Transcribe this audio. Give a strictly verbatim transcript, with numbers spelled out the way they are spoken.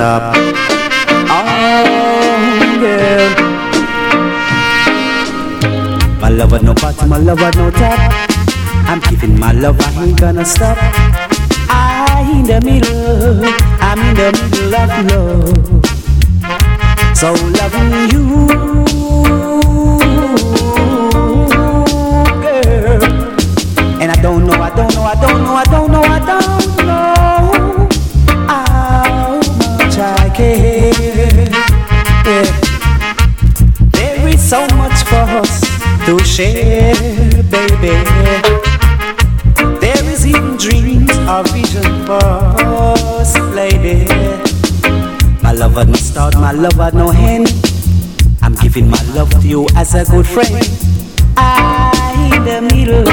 top. Oh, girl. My lover no bottom, my lover no top. I'm giving my love, I ain't gonna stop. I in the middle, I'm in the middle of love. So loving you, girl. And I don't know, I don't know, I don't know, I don't know, I don't know how much I care. Yeah. There is so much for us to share, baby. There is even dreams or vision for us, lady. My lover no start, my lover no end. I'm giving my love to you as a good friend. I in the middle,